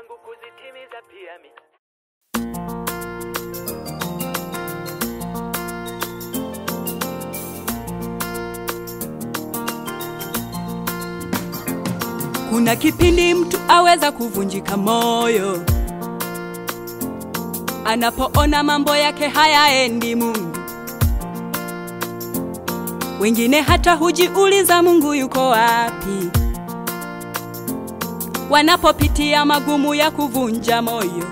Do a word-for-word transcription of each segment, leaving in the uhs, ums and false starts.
zangu kuzitimiza pia mimi. Kuna kipindi mtu aweza kuvunjika moyo anapoona mambo yake hayaendi Mungu. Wengine hata hujiuliza Mungu yuko wapi wanapopitia magumu ya kuvunja moyo.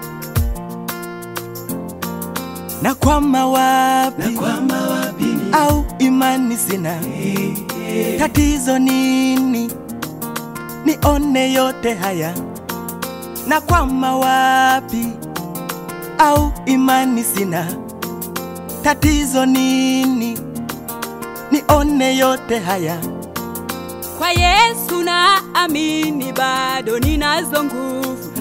Na kwama wapi, na kwama wapi ni, au imani sina, hey, hey. Tatizo nini? Nione yote haya. Na kwama wapi, au imani sina, tatizo nini? Nione yote haya. Kwa Yesu na amini bado ninazo nguvu.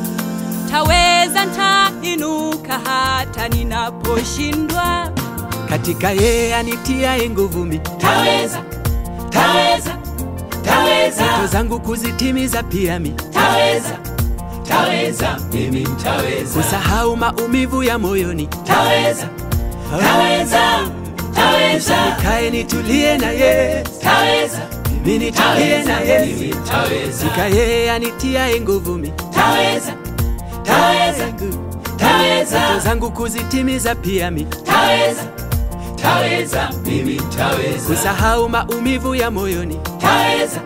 Taweza nitainuka hata ninaposhindwa. Katika yeye anitia nguvu mimi. Taweza, taweza, taweza. Ndoto zangu kuzitimiza pia mimi. Taweza, taweza, mimi nitaweza. Kusahau maumivu ya moyoni. Taweza, taweza, taweza. Nikae nitulie na yeye. Taweza, mimi nitulie na yeye. mimi nitaweza. Katika yeye anitia nguvu mimi. Taweza, taweza, taweza. Ndoto zangu kuzitimiza pia mimi. Taweza, taweza, mimi nitaweza. Kusahau maumivu ya moyoni. Taweza,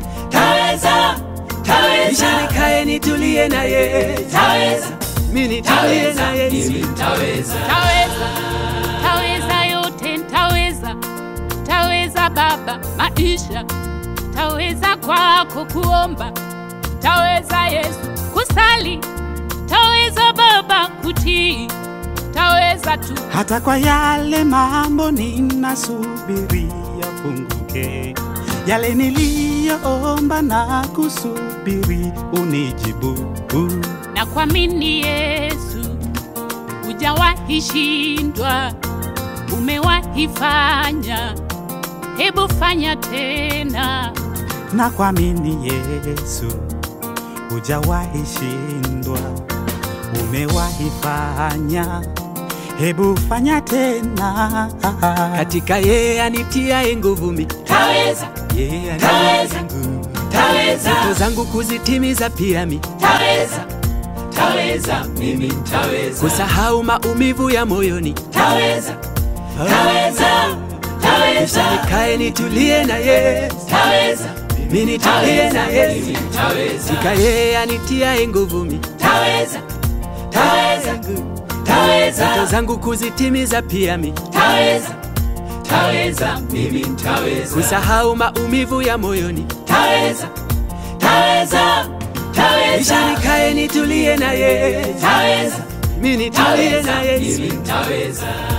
taweza, taweza. Nikae nitulie na yeye. Taweza, mimi nitulie na yeye. mimi nitaweza. Taweza, taweza yote nitaweza. Taweza Baba maisha. Taweza kwako kuomba. Taweza Yesu kusali. Taweza Baba kutii. Taweza tu. Hata kwa yale mambo ninasubiria funguke, yale niliyoomba na kusubiri unijibu. Na kuamini Yesu hujawahi shindwa, umewahi fanya, hebu fanya tena. Na kuamini Yesu hujawahi shindwa, umewahi fanya, hebu fanya tena. Katika yeye anitia nguvu mimi. Taweza, yeye taweza, taweza. ndoto zangu kuzitimiza pia mimi. Taweza, taweza, mimi nitaweza. Kusahau maumivu ya moyoni. Taweza, taweza, taweza. Nikae nitulie na yeye. Taweza, mimi nitulie na yeye. mimi nitaweza. Katika yeye anitia nguvu mimi. Taweza, taweza, taweza. Ndoto zangu kuzitimiza pia mimi. Taweza, taweza, mimi nitaweza. Kusahau maumivu ya moyoni. Taweza, taweza, taweza. Nikae nitulie na yeye. Taweza, mimi nitulie na mimi yeye. nitaweza.